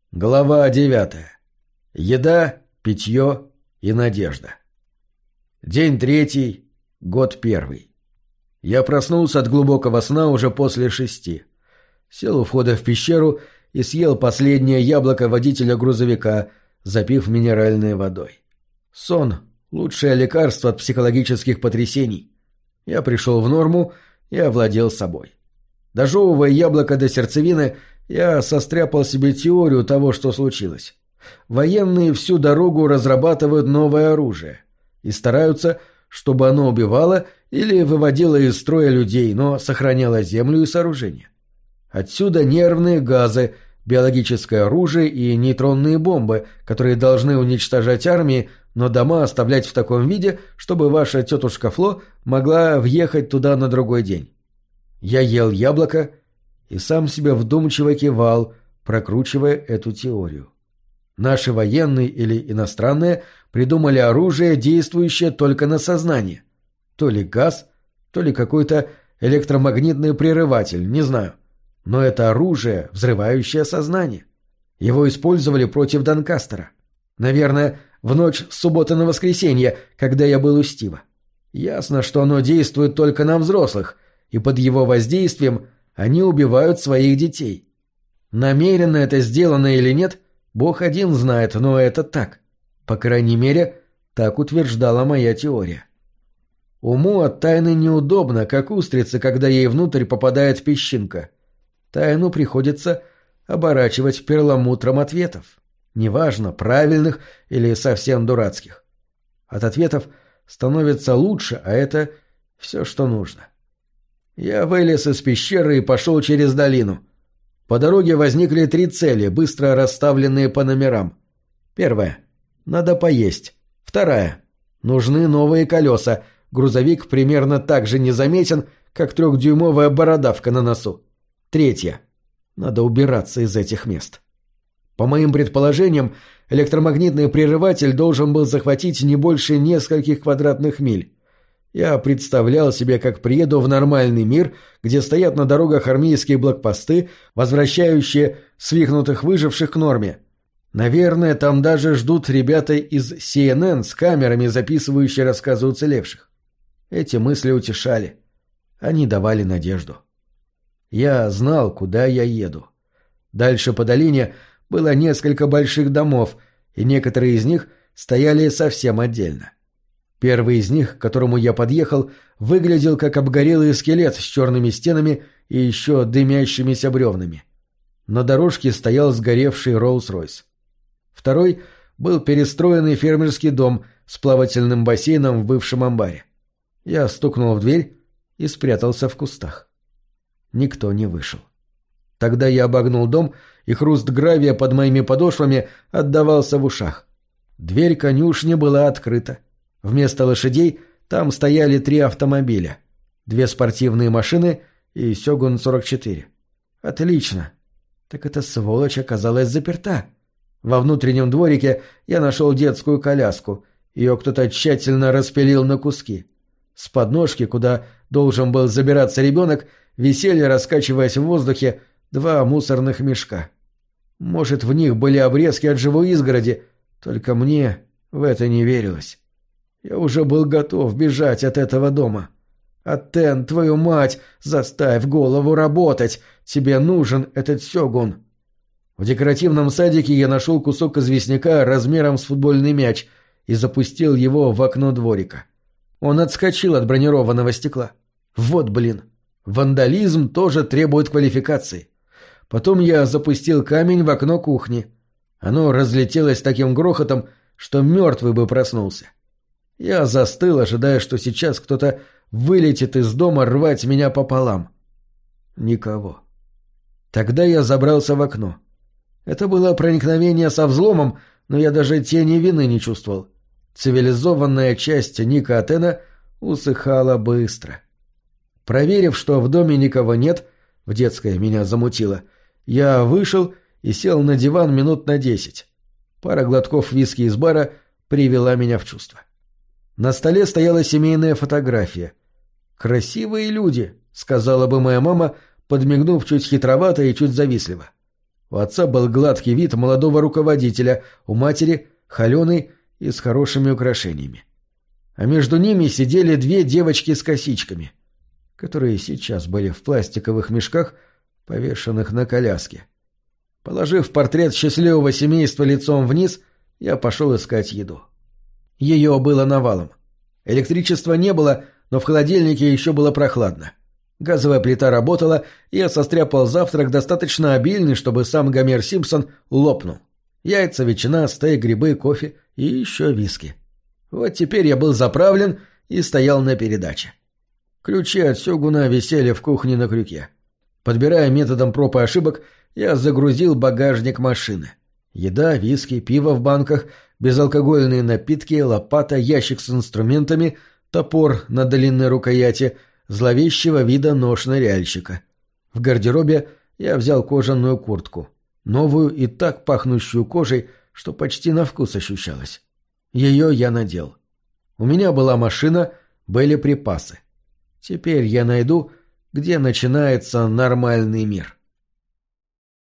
Глава 9. Еда, питье и надежда. День 3, год 1. Я проснулся от глубокого сна уже после 6. Сел у входа в пещеру и съел последнее яблоко водителя грузовика, запив минеральной водой. Сон – лучшее лекарство от психологических потрясений. Я пришел в норму и овладел собой. Дожевывая яблоко до сердцевины, я состряпал себе теорию того, что случилось. Военные всю дорогу разрабатывают новое оружие и стараются, чтобы оно убивало или выводило из строя людей, но сохраняло землю и сооружения. Отсюда нервные газы, биологическое оружие и нейтронные бомбы, которые должны уничтожать армии, но дома оставлять в таком виде, чтобы ваша тетушка Фло могла въехать туда на другой день. Я ел яблоко и сам себе вдумчиво кивал, прокручивая эту теорию. Наши военные или иностранные придумали оружие, действующее только на сознание. То ли газ, то ли какой-то электромагнитный прерыватель, не знаю. Но это оружие, взрывающее сознание. Его использовали против Донкастера. Наверное, в ночь с субботы на воскресенье, когда я был у Стива. Ясно, что оно действует только на взрослых, и под его воздействием они убивают своих детей. Намеренно это сделано или нет, Бог один знает, но это так. По крайней мере, так утверждала моя теория. Уму от тайны неудобно, как устрице, когда ей внутрь попадает песчинка. Тайну приходится оборачивать перламутром ответов. Неважно, правильных или совсем дурацких. От ответов становится лучше, а это все, что нужно. Я вылез из пещеры и пошел через долину. По дороге возникли 3 цели, быстро расставленные по номерам. 1. Надо поесть. 2. Нужны новые колеса. Грузовик примерно так же незаметен, как 3-дюймовая бородавка на носу. 3. Надо убираться из этих мест. По моим предположениям, электромагнитный прерыватель должен был захватить не больше нескольких квадратных миль. Я представлял себе, как приеду в нормальный мир, где стоят на дорогах армейские блокпосты, возвращающие свихнутых выживших к норме. Наверное, там даже ждут ребята из CNN с камерами, записывающие рассказы уцелевших. Эти мысли утешали. Они давали надежду. Я знал, куда я еду. Дальше по долине было несколько больших домов, и некоторые из них стояли совсем отдельно. Первый из них, к которому я подъехал, выглядел как обгорелый скелет с черными стенами и еще дымящимися бревнами. На дорожке стоял сгоревший Роллс-Ройс. Второй был перестроенный фермерский дом с плавательным бассейном в бывшем амбаре. Я стукнул в дверь и спрятался в кустах. Никто не вышел. Тогда я обогнул дом, и хруст гравия под моими подошвами отдавался в ушах. Дверь конюшни была открыта. Вместо лошадей там стояли 3 автомобиля. 2 спортивные машины и Сёгун-44. Отлично. Так эта сволочь оказалась заперта. Во внутреннем дворике я нашел детскую коляску. Ее кто-то тщательно распилил на куски. С подножки, куда должен был забираться ребенок, висели, раскачиваясь в воздухе, 2 мусорных мешка. Может, в них были обрезки от живой изгороди, только мне в это не верилось. Я уже был готов бежать от этого дома. Аттен, твою мать, заставь голову работать. Тебе нужен этот сёгун. В декоративном садике я нашел кусок известняка размером с футбольный мяч и запустил его в окно дворика. Он отскочил от бронированного стекла. Вот блин. Вандализм тоже требует квалификации. Потом я запустил камень в окно кухни. Оно разлетелось таким грохотом, что мертвый бы проснулся. Я застыл, ожидая, что сейчас кто-то вылетит из дома рвать меня пополам. Никого. Тогда я забрался в окно. Это было проникновение со взломом, но я даже тени вины не чувствовал. Цивилизованная часть Ника Аттена усыхала быстро. Проверив, что в доме никого нет, в детское меня замутило, я вышел и сел на диван минут на 10. Пара глотков виски из бара привела меня в чувство. На столе стояла семейная фотография. «Красивые люди», — сказала бы моя мама, подмигнув чуть хитровато и чуть завистливо. У отца был гладкий вид молодого руководителя, у матери — холеный и с хорошими украшениями. А между ними сидели две девочки с косичками, которые сейчас были в пластиковых мешках, повешенных на коляске. Положив портрет счастливого семейства лицом вниз, я пошел искать еду. Ее было навалом. Электричества не было, но в холодильнике еще было прохладно. Газовая плита работала, и я состряпал завтрак достаточно обильный, чтобы сам Гомер Симпсон лопнул. Яйца, ветчина, стейк, грибы, кофе и еще виски. Вот теперь я был заправлен и стоял на передаче. Ключи от сёгуна висели в кухне на крюке. Подбирая методом проб и ошибок, я загрузил багажник машины. Еда, виски, пиво в банках, безалкогольные напитки, лопата, ящик с инструментами, топор на длинной рукояти, зловещего вида нож ныряльщика. В гардеробе я взял кожаную куртку, новую и так пахнущую кожей, что почти на вкус ощущалось. Ее я надел. У меня была машина, были припасы. Теперь я найду, где начинается нормальный мир.